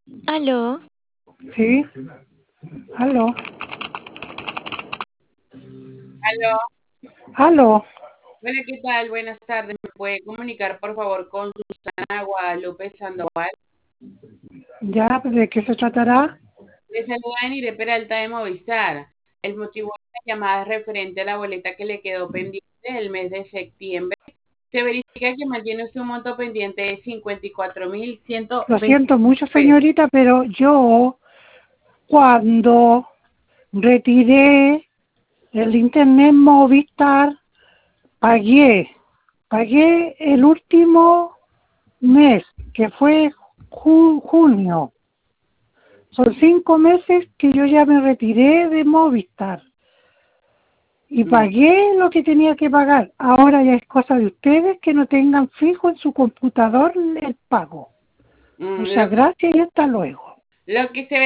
Aló, Sí, aló, Aló, aló. bueno, ¿qué tal? Buenas tardes. ¿Me puede comunicar, por favor, con Susana Guadalupe Sandoval? Ya, ¿de qué se tratará? Le saluda Enire Peralta de Movistar. El motivo de la llamada es referente a la boleta que le quedó pendiente del mes de septiembre. Se verifica que mantiene usted un monto pendiente de Lo 54.120 siento mucho, pesos. señorita, pero yo cuando retiré el internet Movistar, pagué, pagué el último mes, que fue junio. Son 5 meses que yo ya me retiré de Movistar y Mm, pagué lo que tenía que pagar. Ahora ya es cosa de ustedes que no tengan fijo en su computador el pago. mm, Muchas gracias y hasta luego. lo que se